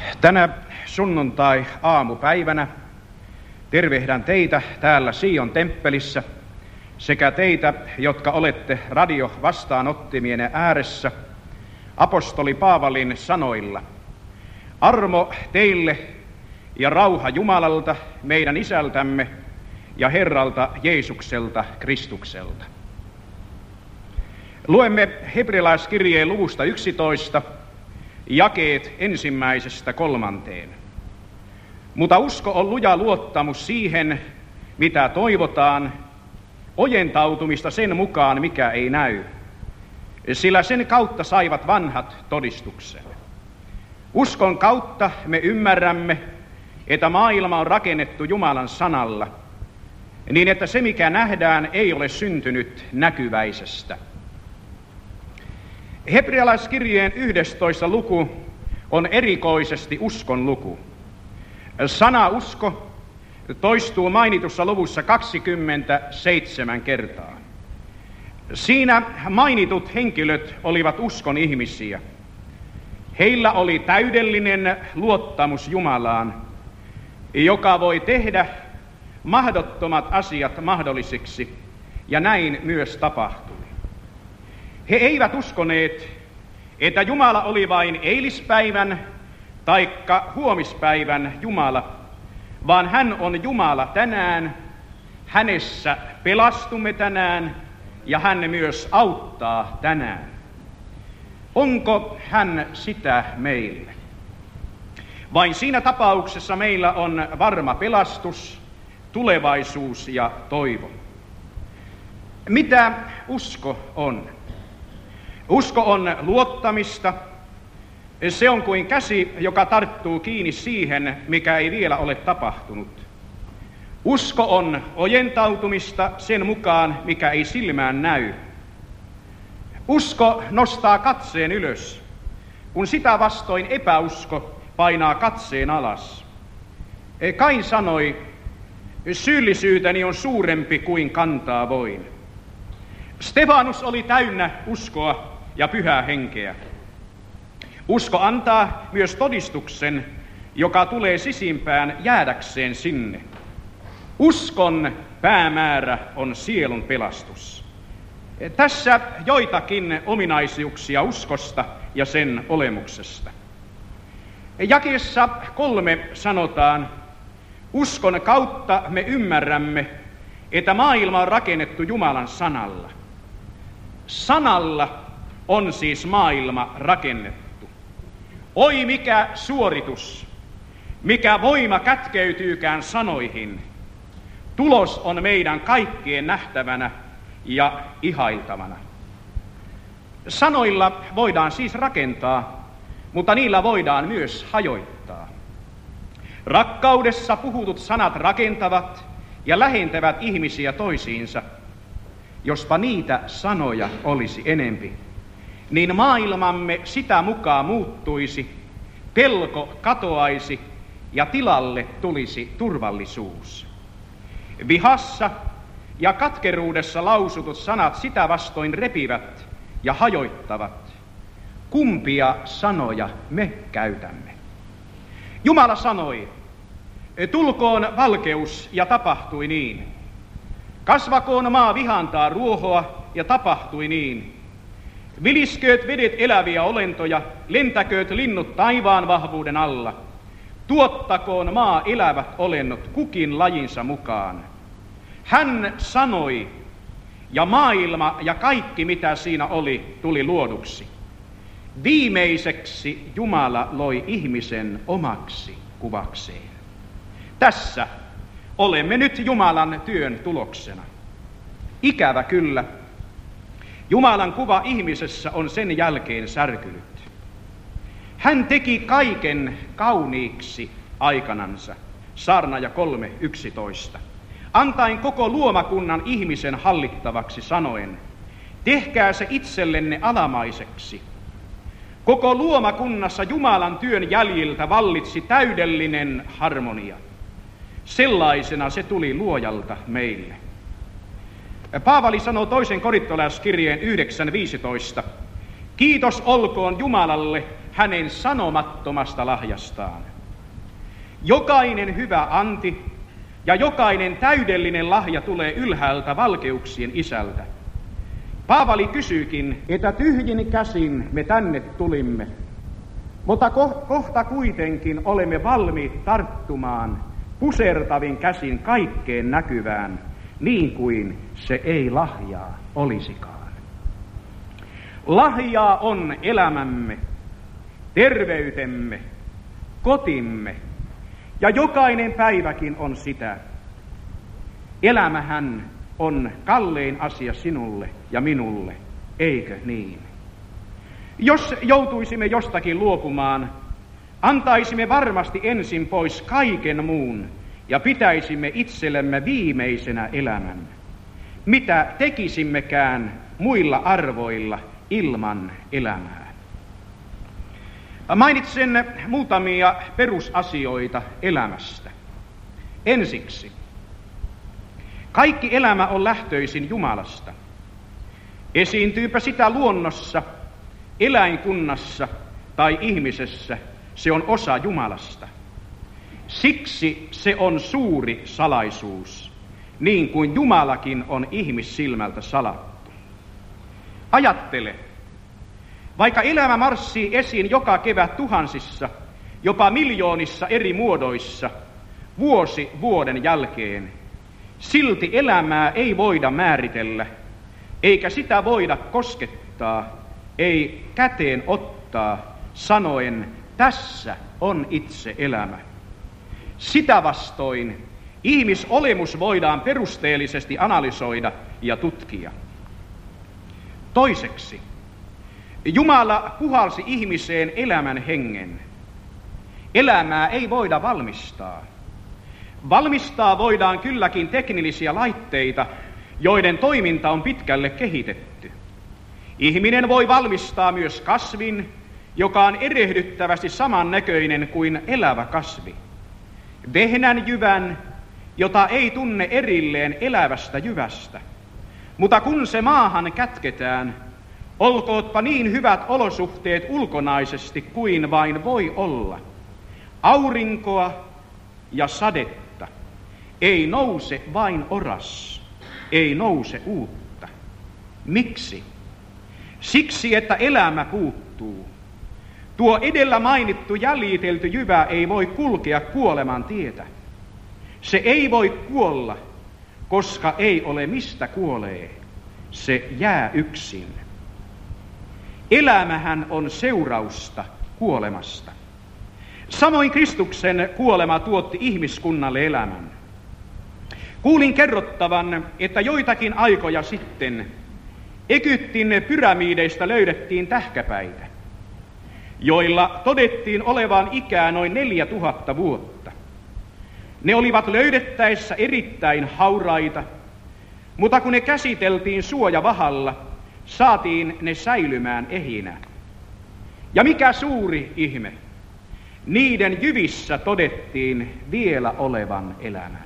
Tänä sunnuntai-aamupäivänä tervehdän teitä täällä Sion temppelissä sekä teitä, jotka olette radiovastaanottimien ääressä apostoli Paavalin sanoilla. Armo teille ja rauha Jumalalta, meidän Isältämme ja Herralta Jeesukselta Kristukselta. Luemme hebrealaiskirjeen luvusta 11, jakeet 1–3. Mutta usko on luja luottamus siihen, mitä toivotaan, ojentautumista sen mukaan, mikä ei näy, sillä sen kautta saivat vanhat todistuksen. Uskon kautta me ymmärrämme, että maailma on rakennettu Jumalan sanalla, niin että se, mikä nähdään, ei ole syntynyt näkyväisestä. Hebrealaiskirjeen 11 luku on erikoisesti uskon luku. Sana usko toistuu mainitussa luvussa 27 kertaa. Siinä mainitut henkilöt olivat uskon ihmisiä. Heillä oli täydellinen luottamus Jumalaan, joka voi tehdä mahdottomat asiat mahdollisiksi, ja näin myös tapahtui. He eivät uskoneet, että Jumala oli vain eilispäivän taikka huomispäivän Jumala, vaan hän on Jumala tänään, hänessä pelastumme tänään ja hän myös auttaa tänään. Onko hän sitä meille? Vain siinä tapauksessa meillä on varma pelastus, tulevaisuus ja toivo. Mitä usko on? Usko on luottamista. Se on kuin käsi, joka tarttuu kiinni siihen, mikä ei vielä ole tapahtunut. Usko on ojentautumista sen mukaan, mikä ei silmään näy. Usko nostaa katseen ylös, kun sitä vastoin epäusko painaa katseen alas. Kain sanoi, syyllisyyteni on suurempi kuin kantaa voin. Stefanus oli täynnä uskoa ja pyhää henkeä. Usko antaa myös todistuksen, joka tulee sisimpään jäädäkseen sinne. Uskon päämäärä on sielun pelastus. Tässä joitakin ominaisuuksia uskosta ja sen olemuksesta. Jakeessa 3 sanotaan, uskon kautta me ymmärrämme, että maailma on rakennettu Jumalan sanalla. Sanalla on siis maailma rakennettu. Oi mikä suoritus, mikä voima kätkeytyykään sanoihin. Tulos on meidän kaikkien nähtävänä ja ihailtavana. Sanoilla voidaan siis rakentaa, mutta niillä voidaan myös hajoittaa. Rakkaudessa puhutut sanat rakentavat ja lähentävät ihmisiä toisiinsa. Jospa niitä sanoja olisi enempi, niin maailmamme sitä mukaan muuttuisi, pelko katoaisi ja tilalle tulisi turvallisuus. Vihassa ja katkeruudessa lausutut sanat sitä vastoin repivät ja hajoittavat. Kumpia sanoja me käytämme? Jumala sanoi, tulkoon valkeus, ja tapahtui niin. Kasvakoon maa vihantaa ruohoa, ja tapahtui niin. Viliskööt vedet eläviä olentoja, lentäkööt linnut taivaan vahvuuden alla. Tuottakoon maa elävät olennot kukin lajinsa mukaan. Hän sanoi, ja maailma ja kaikki mitä siinä oli, tuli luoduksi. Viimeiseksi Jumala loi ihmisen omaksi kuvakseen. Tässä olemme nyt Jumalan työn tuloksena. Ikävä kyllä, Jumalan kuva ihmisessä on sen jälkeen särkynyt. Hän teki kaiken kauniiksi aikanansa, Saarnaaja 3:11, antaen koko luomakunnan ihmisen hallittavaksi sanoen, tehkää se itsellenne alamaiseksi. Koko luomakunnassa Jumalan työn jäljiltä vallitsi täydellinen harmonia. Sellaisena se tuli luojalta meille. Paavali sanoo 2. korintolaiskirjeen 9:15, kiitos olkoon Jumalalle hänen sanomattomasta lahjastaan. Jokainen hyvä anti ja jokainen täydellinen lahja tulee ylhäältä valkeuksien Isältä. Paavali kysyykin, että tyhjin käsin me tänne tulimme, mutta kohta kuitenkin olemme valmiit tarttumaan pusertavin käsin kaikkeen näkyvään, niin kuin se ei lahjaa olisikaan. Lahjaa on elämämme, terveytemme, kotimme, ja jokainen päiväkin on sitä. Elämähän on kallein asia sinulle ja minulle, eikö niin? Jos joutuisimme jostakin luopumaan, antaisimme varmasti ensin pois kaiken muun ja pitäisimme itsellemme viimeisenä elämän. Mitä tekisimmekään muilla arvoilla ilman elämää? Mainitsen muutamia perusasioita elämästä. Ensiksi, kaikki elämä on lähtöisin Jumalasta. Esiintyypä sitä luonnossa, eläinkunnassa tai ihmisessä, se on osa Jumalasta. Siksi se on suuri salaisuus, niin kuin Jumalakin on ihmissilmältä salattu. Ajattele, vaikka elämä marssii esiin joka kevät tuhansissa, jopa miljoonissa eri muodoissa, vuosi vuoden jälkeen, silti elämää ei voida määritellä, eikä sitä voida koskettaa, ei käteen ottaa, sanoen, tässä on itse elämä. Sitä vastoin ihmisolemus voidaan perusteellisesti analysoida ja tutkia. Toiseksi, Jumala puhalsi ihmiseen elämän hengen. Elämää ei voida valmistaa. Valmistaa voidaan kylläkin teknillisiä laitteita, joiden toiminta on pitkälle kehitetty. Ihminen voi valmistaa myös kasvin, joka on erehdyttävästi samannäköinen kuin elävä kasvi. Vehnän jyvän, jota ei tunne erilleen elävästä jyvästä. Mutta kun se maahan kätketään, olkootpa niin hyvät olosuhteet ulkonaisesti kuin vain voi olla. Aurinkoa ja sadetta. Ei nouse vain oras, ei nouse uutta. Miksi? Siksi, että elämä puuttuu. Tuo edellä mainittu jäljitelty jyvä ei voi kulkea kuoleman tietä. Se ei voi kuolla, koska ei ole mistä kuolee. Se jää yksin. Elämähän on seurausta kuolemasta. Samoin Kristuksen kuolema tuotti ihmiskunnalle elämän. Kuulin kerrottavan, että joitakin aikoja sitten Egyptin pyramideista löydettiin tähkäpäitä, joilla todettiin olevan ikää noin 4000 vuotta. Ne olivat löydettäessä erittäin hauraita, mutta kun ne käsiteltiin suojavahalla, saatiin ne säilymään ehinä. Ja mikä suuri ihme, niiden jyvissä todettiin vielä olevan elämän.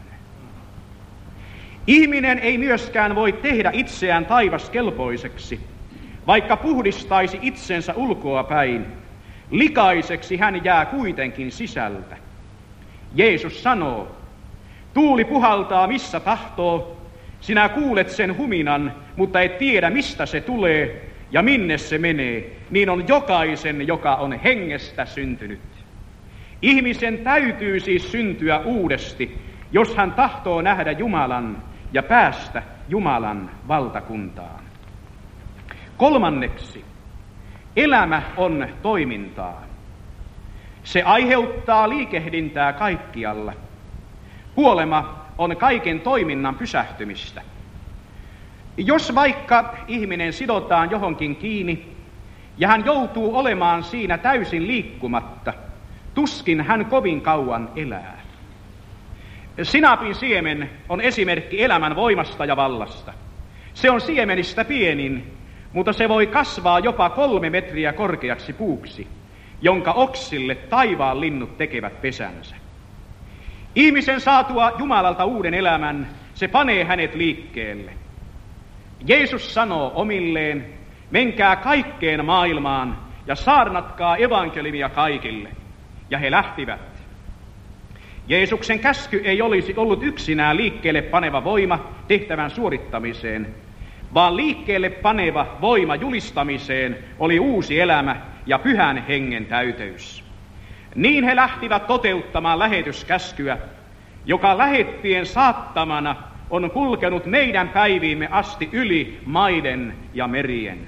Ihminen ei myöskään voi tehdä itseään taivaskelpoiseksi, vaikka puhdistaisi itsensä ulkoa päin. Likaiseksi hän jää kuitenkin sisältä. Jeesus sanoo, tuuli puhaltaa missä tahtoo, sinä kuulet sen huminan, mutta et tiedä mistä se tulee ja minne se menee, niin on jokaisen, joka on hengestä syntynyt. Ihmisen täytyy siis syntyä uudesti, jos hän tahtoo nähdä Jumalan ja päästä Jumalan valtakuntaan. Kolmanneksi, elämä on toimintaa. Se aiheuttaa liikehdintää kaikkialla. Kuolema on kaiken toiminnan pysähtymistä. Jos vaikka ihminen sidotaan johonkin kiinni ja hän joutuu olemaan siinä täysin liikkumatta, tuskin hän kovin kauan elää. Sinapin siemen on esimerkki elämän voimasta ja vallasta. Se on siemenistä pienin, mutta se voi kasvaa jopa 3 metriä korkeaksi puuksi, jonka oksille taivaan linnut tekevät pesänsä. Ihmisen saatua Jumalalta uuden elämän, se panee hänet liikkeelle. Jeesus sanoo omilleen, menkää kaikkeen maailmaan ja saarnatkaa evankeliumia kaikille. Ja he lähtivät. Jeesuksen käsky ei olisi ollut yksinään liikkeelle paneva voima tehtävän suorittamiseen, vaan liikkeelle paneva voima julistamiseen oli uusi elämä ja Pyhän Hengen täyteys. Niin he lähtivät toteuttamaan lähetyskäskyä, joka lähettien saattamana on kulkenut meidän päiviimme asti yli maiden ja merien.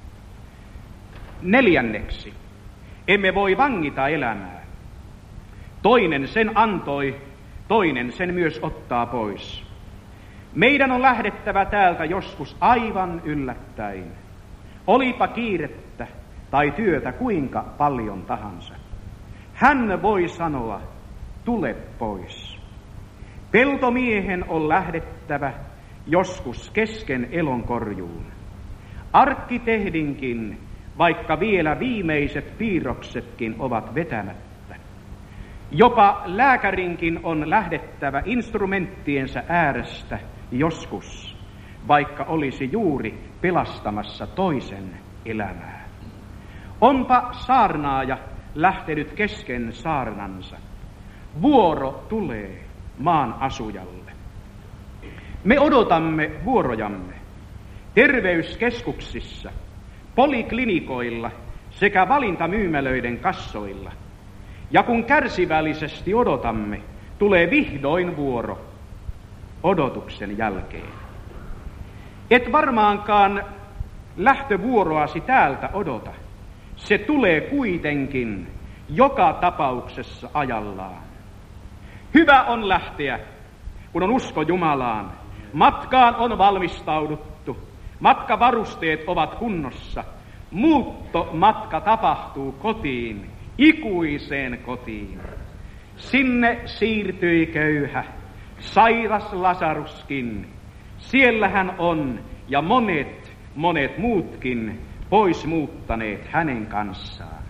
4. Emme voi vangita elämää. Toinen sen antoi, toinen sen myös ottaa pois. Meidän on lähdettävä täältä joskus aivan yllättäen. Olipa kiirettä tai työtä kuinka paljon tahansa. Hän voi sanoa, tule pois. Peltomiehen on lähdettävä joskus kesken elonkorjuun. Arkkitehdinkin, vaikka vielä viimeiset piirroksetkin ovat vetämättä. Jopa lääkärinkin on lähdettävä instrumenttiensa äärestä joskus, vaikka olisi juuri pelastamassa toisen elämää. Onpa saarnaaja lähtenyt kesken saarnansa. Vuoro tulee maan asujalle. Me odotamme vuorojamme terveyskeskuksissa, poliklinikoilla sekä valintamyymälöiden kassoilla. Ja kun kärsivällisesti odotamme, tulee vihdoin vuoro odotuksen jälkeen. Et varmaankaan lähtövuoroasi täältä odota. Se tulee kuitenkin joka tapauksessa ajallaan. Hyvä on lähteä, kun on usko Jumalaan. Matkaan on valmistauduttu. Matkavarusteet ovat kunnossa. Muuttomatka tapahtuu kotiin, ikuiseen kotiin. Sinne siirtyi köyhä, sairas Lasaruskin. Siellä hän on ja monet muutkin pois muuttaneet hänen kanssaan.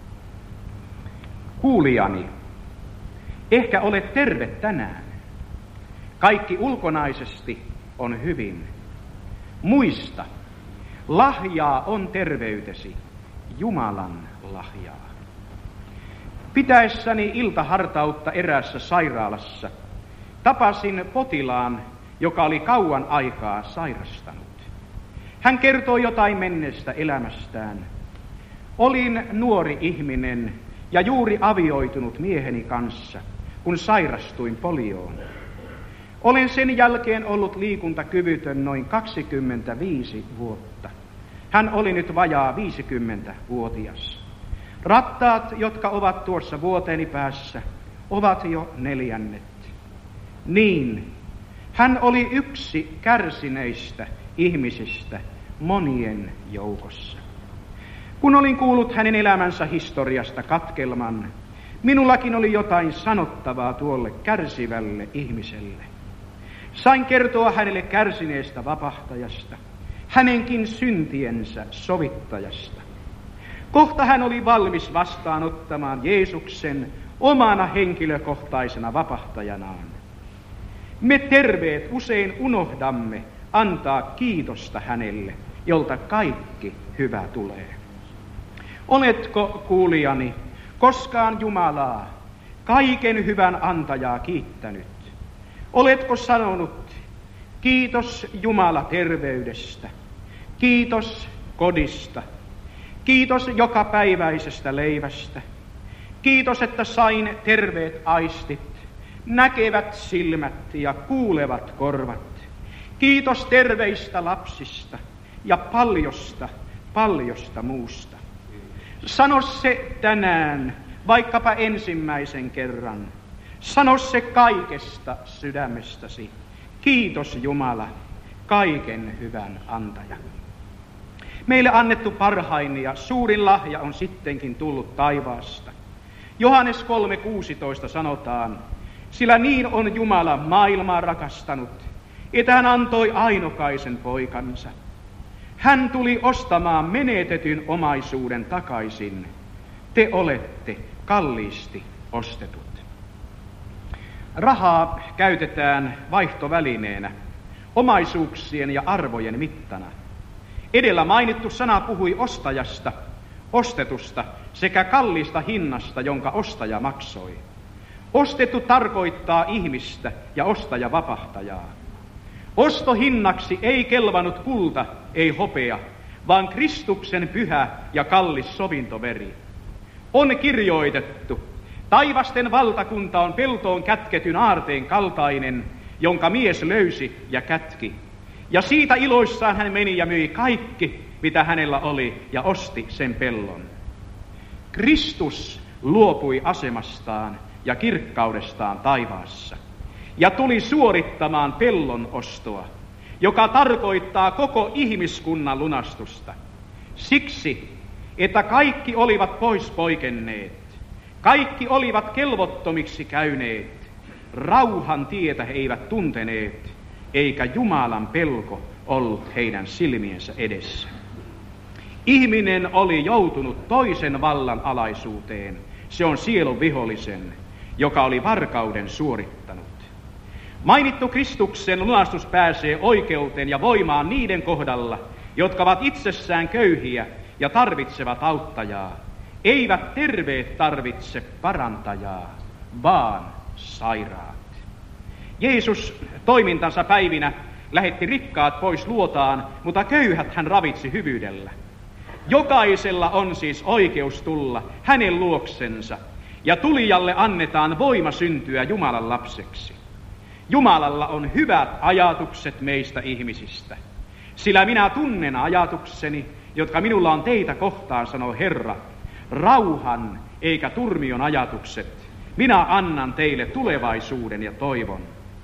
Kuulijani, ehkä olet terve tänään. Kaikki ulkonaisesti on hyvin. Muista, lahjaa on terveytesi, Jumalan lahjaa. Pitäessäni iltahartautta eräässä sairaalassa tapasin potilaan, joka oli kauan aikaa sairastanut. Hän kertoi jotain menneestä elämästään. Olin nuori ihminen ja juuri avioitunut mieheni kanssa, kun sairastuin polioon. Olen sen jälkeen ollut liikuntakyvytön noin 25 vuotta. Hän oli nyt vajaa 50-vuotias. Rattaat, jotka ovat tuossa vuoteeni päässä, ovat jo 4. Niin, hän oli yksi kärsineistä ihmisistä monien joukossa. Kun olin kuullut hänen elämänsä historiasta katkelman, minullakin oli jotain sanottavaa tuolle kärsivälle ihmiselle. Sain kertoa hänelle kärsineestä vapahtajasta, hänenkin syntiensä sovittajasta. Kohta hän oli valmis vastaanottamaan Jeesuksen omana henkilökohtaisena vapahtajanaan. Me terveet usein unohdamme antaa kiitosta hänelle, jolta kaikki hyvä tulee. Oletko, kuulijani, koskaan Jumalaa, kaiken hyvän antajaa kiittänyt? Oletko sanonut, kiitos Jumala terveydestä, kiitos kodista, kiitos jokapäiväisestä leivästä, kiitos, että sain terveet aistit, näkevät silmät ja kuulevat korvat, kiitos terveistä lapsista ja paljosta muusta. Sano se tänään, vaikkapa ensimmäisen kerran. Sano se kaikesta sydämestäsi. Kiitos Jumala, kaiken hyvän antaja. Meille annettu parhain ja suurin lahja on sittenkin tullut taivaasta. Johannes 3:16 sanotaan, sillä niin on Jumala maailmaa rakastanut, että hän antoi ainokaisen poikansa. Hän tuli ostamaan menetetyn omaisuuden takaisin. Te olette kalliisti ostetut. Rahaa käytetään vaihtovälineenä, omaisuuksien ja arvojen mittana. Edellä mainittu sana puhui ostajasta, ostetusta sekä kalliista hinnasta, jonka ostaja maksoi. Ostettu tarkoittaa ihmistä ja ostaja vapahtajaa. Ostohinnaksi ei kelvannut kulta, ei hopea, vaan Kristuksen pyhä ja kallis sovintoveri. On kirjoitettu, taivasten valtakunta on peltoon kätketyn aarteen kaltainen, jonka mies löysi ja kätki. Ja siitä iloissaan hän meni ja myi kaikki, mitä hänellä oli, ja osti sen pellon. Kristus luopui asemastaan ja kirkkaudestaan taivaassa ja tuli suorittamaan pellon ostoa, joka tarkoittaa koko ihmiskunnan lunastusta. Siksi, että kaikki olivat pois poikenneet, kaikki olivat kelvottomiksi käyneet, rauhan tietä he eivät tunteneet, eikä Jumalan pelko ollut heidän silmiensä edessä. Ihminen oli joutunut toisen vallan alaisuuteen, se on sielun vihollisen, joka oli varkauden suorittanut. Mainittu Kristuksen lunastus pääsee oikeuteen ja voimaan niiden kohdalla, jotka ovat itsessään köyhiä ja tarvitsevat auttajaa. Eivät terveet tarvitse parantajaa, vaan sairaat. Jeesus toimintansa päivinä lähetti rikkaat pois luotaan, mutta köyhät hän ravitsi hyvyydellä. Jokaisella on siis oikeus tulla hänen luoksensa, ja tulijalle annetaan voima syntyä Jumalan lapseksi. Jumalalla on hyvät ajatukset meistä ihmisistä, sillä minä tunnen ajatukseni, jotka minulla on teitä kohtaan, sanoo Herra, rauhan eikä turmion ajatukset. Minä annan teille tulevaisuuden ja toivon.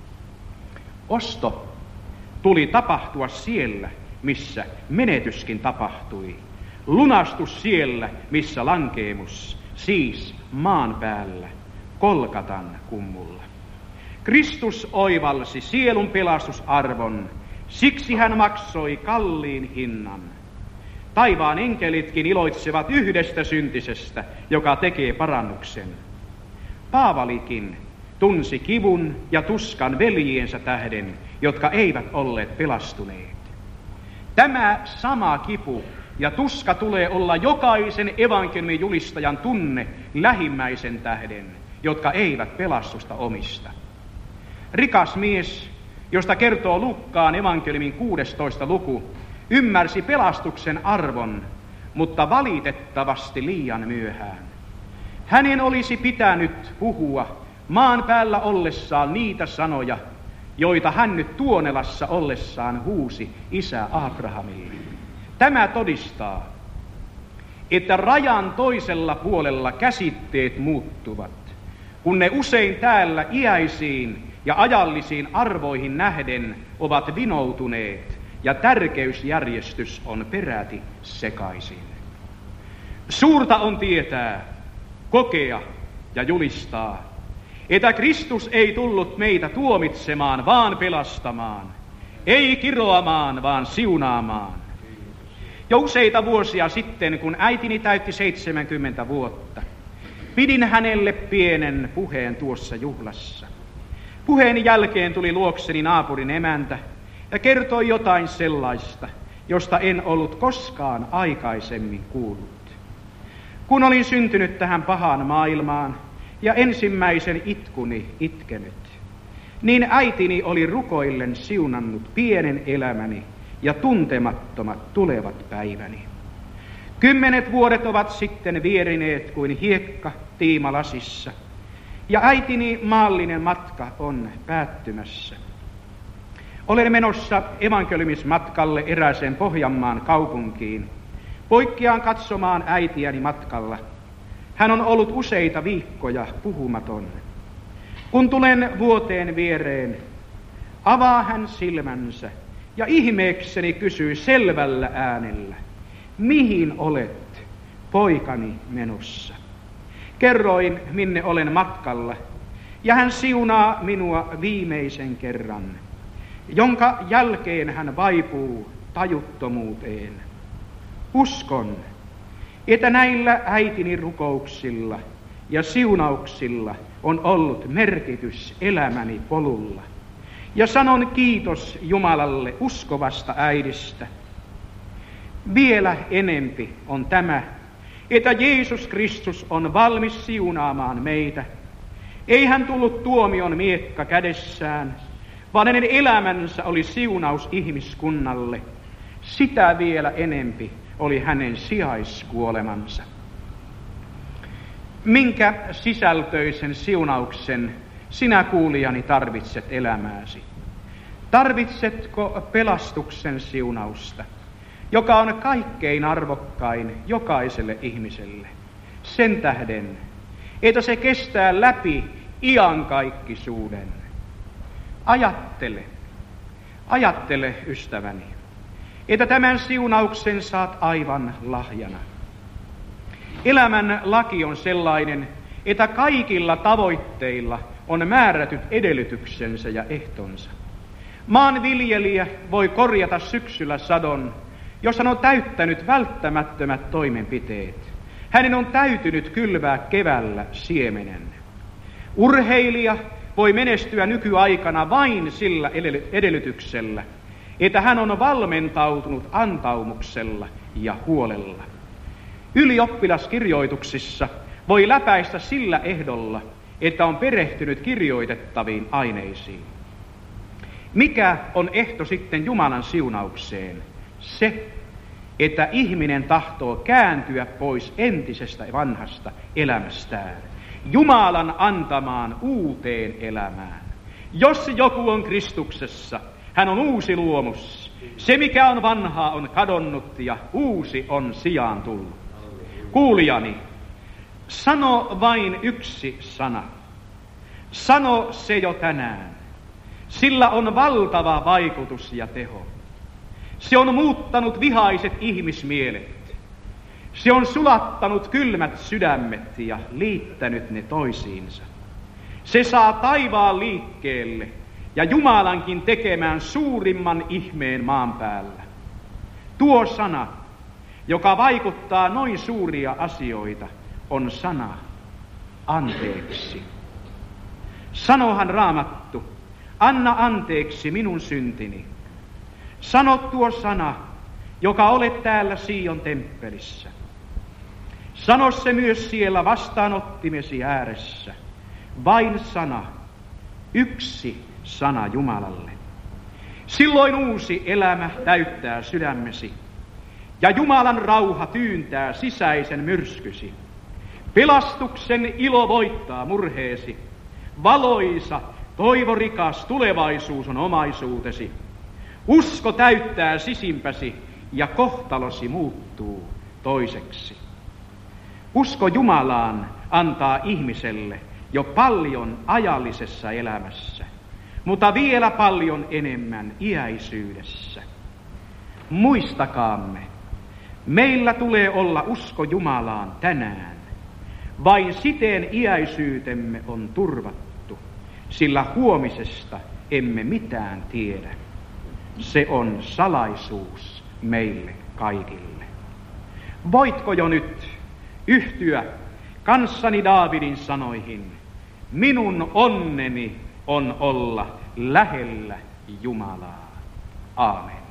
Osto tuli tapahtua siellä, missä menetyskin tapahtui. Lunastus siellä, missä lankeemus, siis maan päällä, Kolkatan kummulla. Kristus oivalsi sielun pelastusarvon, siksi hän maksoi kalliin hinnan. Taivaan enkelitkin iloitsevat yhdestä syntisestä, joka tekee parannuksen. Paavalikin tunsi kivun ja tuskan veljiensä tähden, jotka eivät olleet pelastuneet. Tämä sama kipu ja tuska tulee olla jokaisen evankeliumin julistajan tunne lähimmäisen tähden, jotka eivät pelastusta omista. Rikas mies, josta kertoo Luukkaan evankeliumin 16. luku, ymmärsi pelastuksen arvon, mutta valitettavasti liian myöhään. Hänen olisi pitänyt puhua maan päällä ollessaan niitä sanoja, joita hän nyt Tuonelassa ollessaan huusi isä Abrahamille. Tämä todistaa, että rajan toisella puolella käsitteet muuttuvat, kun ne usein täällä iäisiin ja ajallisiin arvoihin nähden ovat vinoutuneet ja tärkeysjärjestys on peräti sekaisin. Suurta on tietää, kokea ja julistaa, että Kristus ei tullut meitä tuomitsemaan, vaan pelastamaan, ei kiroamaan, vaan siunaamaan. Jo useita vuosia sitten, kun äitini täytti 70 vuotta, pidin hänelle pienen puheen tuossa juhlassa. Puheen jälkeen tuli luokseni naapurin emäntä ja kertoi jotain sellaista, josta en ollut koskaan aikaisemmin kuullut. Kun olin syntynyt tähän pahaan maailmaan ja ensimmäisen itkuni itkenyt, niin äitini oli rukoillen siunannut pienen elämäni ja tuntemattomat tulevat päiväni. 10 vuodet ovat sitten vierineet kuin hiekka tiimalasissa, ja äitini maallinen matka on päättymässä. Olen menossa evankeliumismatkalle erääseen Pohjanmaan kaupunkiin. Poikkeaan katsomaan äitiäni matkalla. Hän on ollut useita viikkoja puhumaton. Kun tulen vuoteen viereen, avaa hän silmänsä ja ihmeekseni kysyy selvällä äänellä, mihin olet, poikani, menossa? Kerroin, minne olen matkalla, ja hän siunaa minua viimeisen kerran, jonka jälkeen hän vaipuu tajuttomuuteen. Uskon, että näillä äitini rukouksilla ja siunauksilla on ollut merkitys elämäni polulla. Ja sanon kiitos Jumalalle uskovasta äidistä. Vielä enempi on tämä, että Jeesus Kristus on valmis siunaamaan meitä. Ei hän tullut tuomion miekka kädessään, vaan hänen elämänsä oli siunaus ihmiskunnalle. Sitä vielä enempi oli hänen sijaiskuolemansa. Minkä sisältöisen siunauksen sinä, kuulijani, tarvitset elämääsi? Tarvitsetko pelastuksen siunausta, joka on kaikkein arvokkain jokaiselle ihmiselle? Sen tähden, että se kestää läpi iankaikkisuuden. Ajattele, ystäväni, että tämän siunauksen saat aivan lahjana. Elämän laki on sellainen, että kaikilla tavoitteilla on määrätyt edellytyksensä ja ehtonsa. Maanviljelijä voi korjata syksyllä sadon, jos hän on täyttänyt välttämättömät toimenpiteet. Hänen on täytynyt kylvää keväällä siemenen. Urheilija voi menestyä nykyaikana vain sillä edellytyksellä, että hän on valmentautunut antaumuksella ja huolella. Ylioppilaskirjoituksissa voi läpäistä sillä ehdolla, että on perehtynyt kirjoitettaviin aineisiin. Mikä on ehto sitten Jumalan siunaukseen? Se, että ihminen tahtoo kääntyä pois entisestä vanhasta elämästään Jumalan antamaan uuteen elämään. Jos joku on Kristuksessa, hän on uusi luomus. Se, mikä on vanhaa, on kadonnut ja uusi on sijaan tullut. Kuulijani, sano vain yksi sana. Sano se jo tänään. Sillä on valtava vaikutus ja teho. Se on muuttanut vihaiset ihmismielet. Se on sulattanut kylmät sydämet ja liittänyt ne toisiinsa. Se saa taivaan liikkeelle ja Jumalankin tekemään suurimman ihmeen maan päällä. Tuo sana, joka vaikuttaa noin suuria asioita, on sana anteeksi. Sanohan Raamattu, anna anteeksi minun syntini. Sano tuo sana, joka olet täällä Sion temppelissä. Sano se myös siellä vastaanottimesi ääressä. Vain sana, yksi sana Jumalalle. Silloin uusi elämä täyttää sydämesi ja Jumalan rauha tyyntää sisäisen myrskysi. Pelastuksen ilo voittaa murheesi. Valoisa, toivorikas tulevaisuus on omaisuutesi. Usko täyttää sisimpäsi ja kohtalosi muuttuu toiseksi. Usko Jumalaan antaa ihmiselle jo paljon ajallisessa elämässä, mutta vielä paljon enemmän iäisyydessä. Muistakaamme, meillä tulee olla usko Jumalaan tänään. Vain siten iäisyytemme on turvattu, sillä huomisesta emme mitään tiedä. Se on salaisuus meille kaikille. Voitko jo nyt yhtyä kanssani Daavidin sanoihin? Minun onneni on olla lähellä Jumalaa. Aamen.